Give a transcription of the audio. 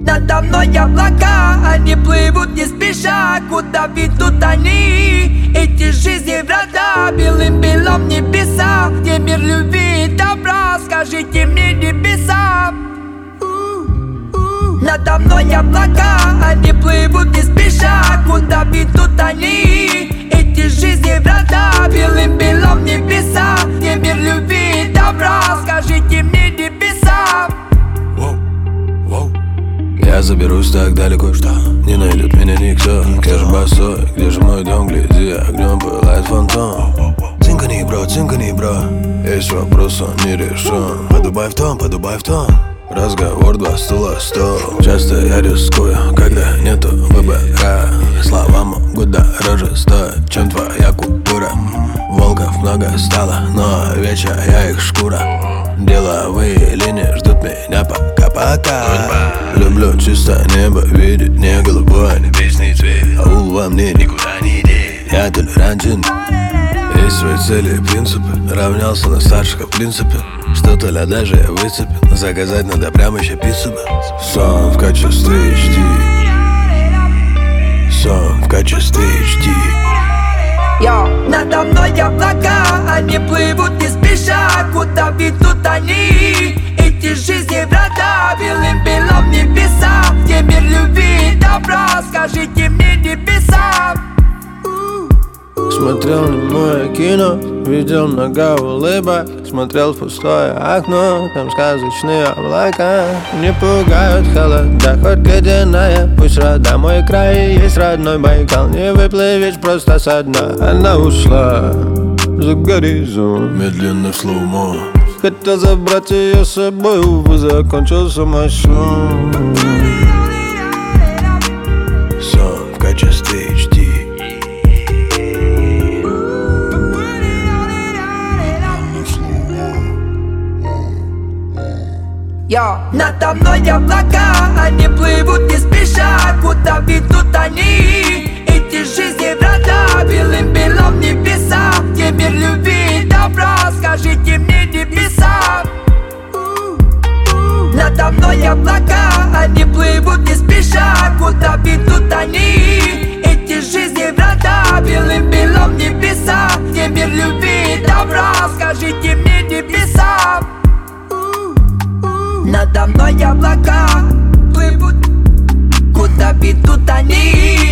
Надо мной облака, они плывут не спеша. Куда ведут они? Эти жизни врата, белым-белом небеса, где мир любви и добра, скажите мне, небеса. Надо мной облака, они плывут не спеша. Куда ведут они? Эти жизни врата, белым-белом небеса, где мир любви и добра, скажите мне, небеса. Я заберусь так далеко, что не найдет меня никто. Где же босой, где же мой дом, гляди, огнем пылает фантом. Цинкани, бро, есть вопрос, он не решен. Подубай в том, разговор 2 стула, стол. Часто я рискую, когда нету выбора. Слова могут дороже стоить, чем твоя культура. Волков много стало, но вечер я их шкура. Деловые линии ждут меня пока-пока. Люблю чисто небо, видеть не голубой, небесный цвет. Аул во мне никуда не деть, я толерантен. Есть свои цели и принципы, равнялся на старших в принципе. Что-то ля даже я выцепил, заказать надо прямо еще пиццу бы. Сон в качестве HD, сон в качестве HD. Надо мной облака, они плывут не спеша. Куда ведут они? Эти жизни врата, белым-белом небеса, где мир любви и добра, скажите мне, небеса. Смотрел немое кино, видел много улыбок. Смотрел в пустое окно, там сказочные облака. Не пугают холода, хоть ледяная. Пусть рода мой край, есть родной Байкал. Не выплывешь просто со дна. Она ушла за горизонт, медленно в слоумо. Хотел забрать ее с собой, увы, закончился мой сон. Сон в качестве HD. Надо мной облака, они плывут не спеша. Куда ведут они? Эти жизни врата, белым-белом небеса, где мир любви и добра, скажите мне, небеса. Надо мной облака, они плывут не спеша. Куда ведут они? Эти жизни врата, белым-белом небеса, где мир любви и добра, скажите мне, небеса. Надо мной облака плывут, куда ведут они?